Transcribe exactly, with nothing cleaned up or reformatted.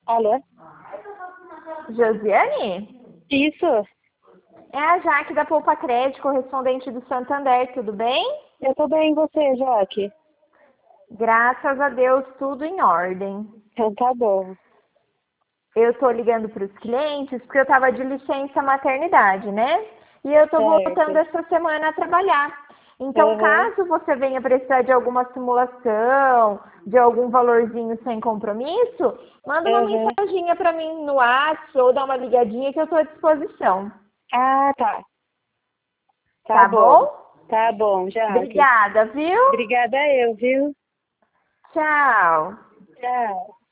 Alô? Josiane? Isso. É a Jaque da Poupa Crédito, correspondente do Santander, tudo bem? Eu tô bem, e você, Jaque? Graças a Deus, tudo em ordem. Então tá bom. Eu tô ligando para os clientes porque eu tava de licença maternidade, né? E eu tô voltando Certo. essa semana a trabalhar. Então, Aham. caso você venha precisar de alguma simulação, de algum valorzinho sem compromisso, manda uma Aham. mensaginha para mim no WhatsApp ou dá uma ligadinha que eu tô à disposição. Ah, tá. Tá Tá bom. bom? Tá bom, Jaque. Obrigada, viu? Obrigada eu, viu? Tchau. Tchau.